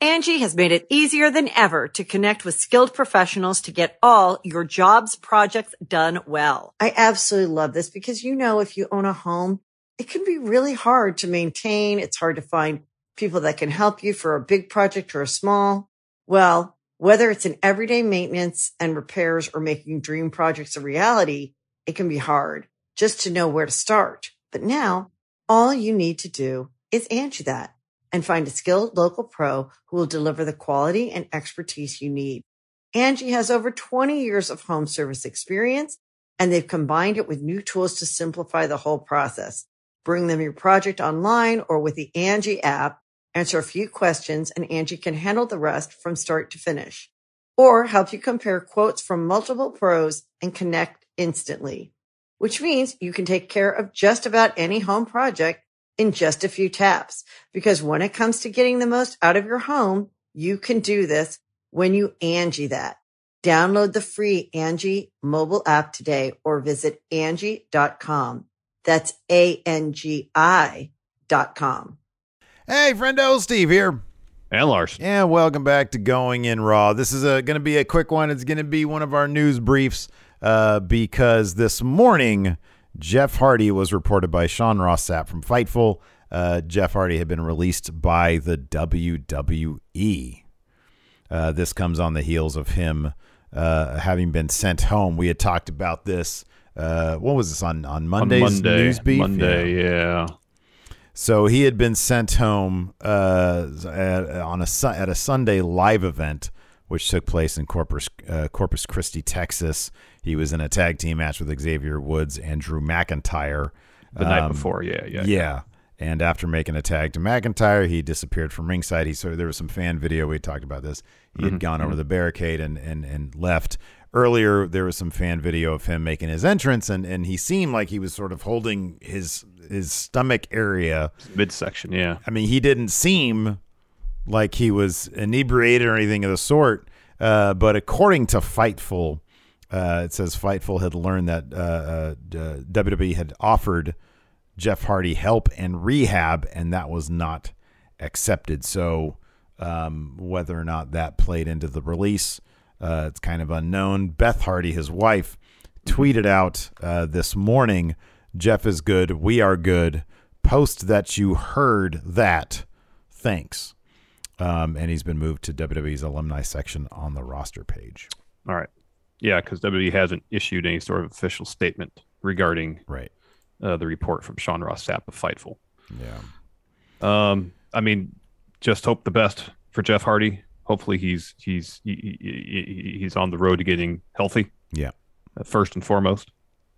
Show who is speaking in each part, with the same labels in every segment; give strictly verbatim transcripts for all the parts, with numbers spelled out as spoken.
Speaker 1: Angie has made it easier than ever to connect with skilled professionals to get all your jobs projects done well. I absolutely love this because, you know, if you own a home, it can be really hard to maintain. It's hard to find people that can help you for a big project or a small. Well, whether it's in everyday maintenance and repairs or making dream projects a reality, it can be hard just to know where to start. But now all you need to do is Angie that and find a skilled local pro who will deliver the quality and expertise you need. Angie has over twenty years of home service experience, and they've combined it with new tools to simplify the whole process. Bring them your project online or with the Angie app, answer a few questions, and Angie can handle the rest from start to finish. Or help you compare quotes from multiple pros and connect instantly, which means you can take care of just about any home project in just a few taps. Because when it comes to getting the most out of your home, you can do this when you Angie that. Download the free Angie mobile app today or visit Angie dot com. That's A N G I dot com.
Speaker 2: Hey, friendo, Steve here.
Speaker 3: And Lars.
Speaker 2: And welcome back to Going In Raw. This is going to be a quick one. It's going to be one of our news briefs uh, because this morning Jeff Hardy was reported by Sean Ross Sapp from Fightful. Uh, Jeff Hardy had been released by the W W E. Uh, this comes on the heels of him uh, having been sent home. We had talked about this. Uh, what was this on, on Monday's
Speaker 3: on Monday,
Speaker 2: News Beef?
Speaker 3: Monday, yeah. yeah.
Speaker 2: So he had been sent home uh, at, on a at a Sunday live event, which took place in Corpus uh, Corpus Christi, Texas. He was in a tag team match with Xavier Woods and Drew McIntyre
Speaker 3: the um, night before. Yeah, yeah,
Speaker 2: yeah, yeah. And after making a tag to McIntyre, he disappeared from ringside. He so there was some fan video. We talked about this. He had mm-hmm. gone over the barricade and and and left. Earlier, there was some fan video of him making his entrance, and, and he seemed like he was sort of holding his his stomach area.
Speaker 3: Midsection, yeah.
Speaker 2: I mean, he didn't seem like he was inebriated or anything of the sort, uh, but according to Fightful, uh, it says Fightful had learned that uh, uh, W W E had offered Jeff Hardy help and rehab, and that was not accepted. So um, whether or not that played into the release, Uh, it's kind of unknown. Beth Hardy, his wife, tweeted out uh, this morning, Jeff is good. We are good. Post that you heard that. Thanks. Um, and he's been moved to W W E's alumni section on the roster page.
Speaker 3: All right. Yeah, because W W E hasn't issued any sort of official statement regarding
Speaker 2: right
Speaker 3: uh, the report from Sean Ross Sapp of Fightful.
Speaker 2: Yeah.
Speaker 3: Um. I mean, just hope the best for Jeff Hardy. Hopefully he's he's he, he, he's on the road to getting healthy.
Speaker 2: Yeah,
Speaker 3: uh, first and foremost.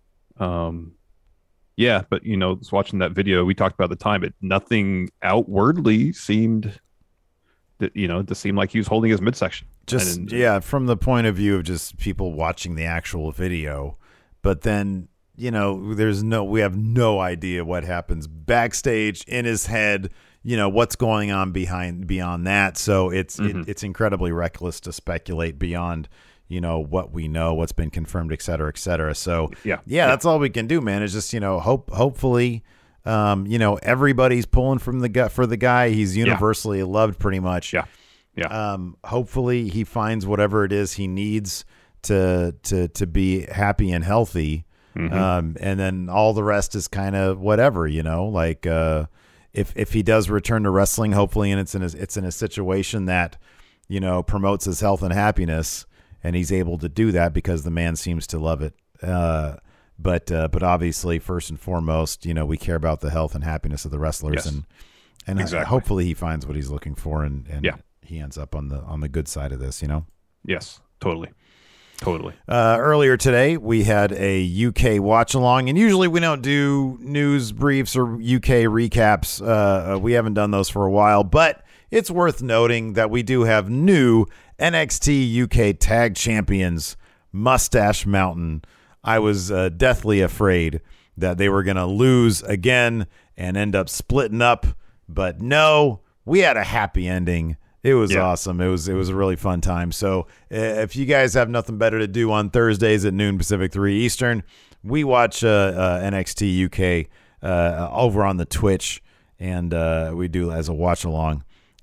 Speaker 3: Um, yeah, but you know, just watching that video, we talked about the time, but nothing outwardly seemed that you know to seem like he was holding his midsection.
Speaker 2: Just
Speaker 3: and,
Speaker 2: yeah, from the point of view of just people watching the actual video, but then you know, there's no we have no idea what happens backstage in his head. You know what's going on behind beyond that, so it's mm-hmm. it, it's incredibly reckless to speculate beyond you know what we know, what's been confirmed, et cetera, et cetera. So
Speaker 3: yeah,
Speaker 2: yeah, yeah. That's all we can do, man. Is just you know hope hopefully um, you know everybody's pulling from the gut for the guy. He's universally yeah. loved, pretty much.
Speaker 3: Yeah, yeah.
Speaker 2: Um, hopefully he finds whatever it is he needs to to to be happy and healthy, mm-hmm. um, and then all the rest is kind of whatever, you know, like. Uh, If if he does return to wrestling, hopefully, and it's in a, it's in a situation that, you know, promotes his health and happiness, and he's able to do that because the man seems to love it. Uh, but uh, but obviously, first and foremost, you know, we care about the health and happiness of the wrestlers,
Speaker 3: yes.
Speaker 2: and and
Speaker 3: exactly.
Speaker 2: hopefully he finds what he's looking for, and, and
Speaker 3: yeah.
Speaker 2: he ends up on the on the good side of this, you know.
Speaker 3: Yes, totally. Totally.
Speaker 2: Uh, earlier today, we had a U K watch along, and usually we don't do news briefs or U K recaps. Uh, we haven't done those for a while, but it's worth noting that we do have new N X T U K tag champions, Mustache Mountain. I was uh, deathly afraid that they were going to lose again and end up splitting up, but no, we had a happy ending. It was yeah. awesome. It was it was a really fun time. So uh, if you guys have nothing better to do on Thursdays at noon Pacific, three Eastern, we watch uh, uh, N X T U K uh, over on the Twitch, and uh, we do as a watch along.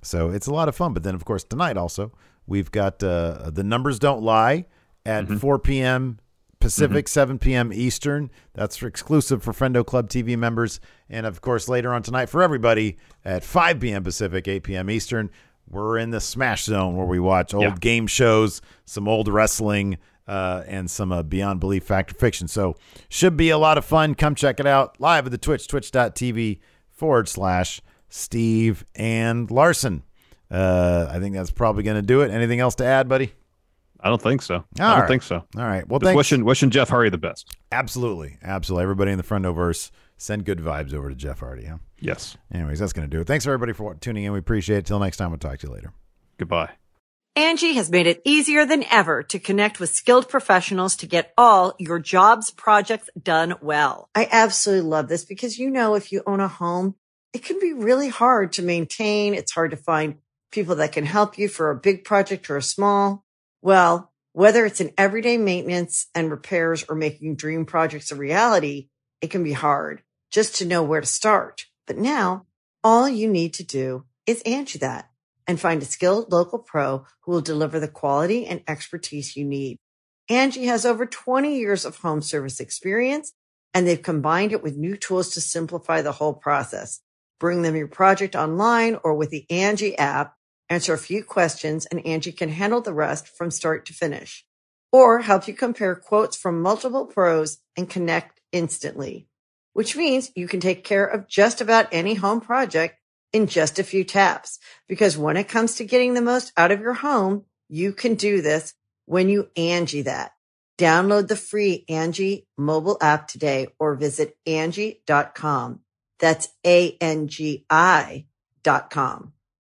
Speaker 2: So it's a lot of fun. But then, of course, tonight also, we've got uh, The Numbers Don't Lie at mm-hmm. four p.m. Pacific, mm-hmm. seven p.m. Eastern. That's for exclusive for Friendo Club T V members. And, of course, later on tonight for everybody at five p.m. Pacific, eight p.m. Eastern. We're in the Smash Zone where we watch old yeah. game shows, some old wrestling, uh, and some uh, Beyond Belief Factor Fiction. So should be a lot of fun. Come check it out live at the Twitch, twitch.tv forward slash Steve and Larson. Uh, I think that's probably going to do it. Anything else to add, buddy?
Speaker 3: I don't think so.
Speaker 2: All
Speaker 3: I don't
Speaker 2: right.
Speaker 3: think so.
Speaker 2: All right. Well,
Speaker 3: Just
Speaker 2: thanks.
Speaker 3: Wishing, wishing Jeff Hardy the best.
Speaker 2: Absolutely. Absolutely. Everybody in the Friendoverse, send good vibes over to Jeff Hardy. Huh?
Speaker 3: Yes.
Speaker 2: Anyways, that's going to do it. Thanks, everybody, for tuning in. We appreciate it. Till next time, we'll talk to you later.
Speaker 3: Goodbye.
Speaker 1: Angie has made it easier than ever to connect with skilled professionals to get all your jobs projects done well. I absolutely love this because, you know, if you own a home, it can be really hard to maintain. It's hard to find people that can help you for a big project or a small. Well, whether it's in everyday maintenance and repairs or making dream projects a reality, it can be hard just to know where to start. But now all you need to do is Angie that and find a skilled local pro who will deliver the quality and expertise you need. Angie has over twenty years of home service experience, and they've combined it with new tools to simplify the whole process. Bring them your project online or with the Angie app. Answer a few questions, and Angie can handle the rest from start to finish. Or help you compare quotes from multiple pros and connect instantly, which means you can take care of just about any home project in just a few taps. Because when it comes to getting the most out of your home, you can do this when you Angie that. Download the free Angie mobile app today or visit Angie dot com. That's A N G I dot com.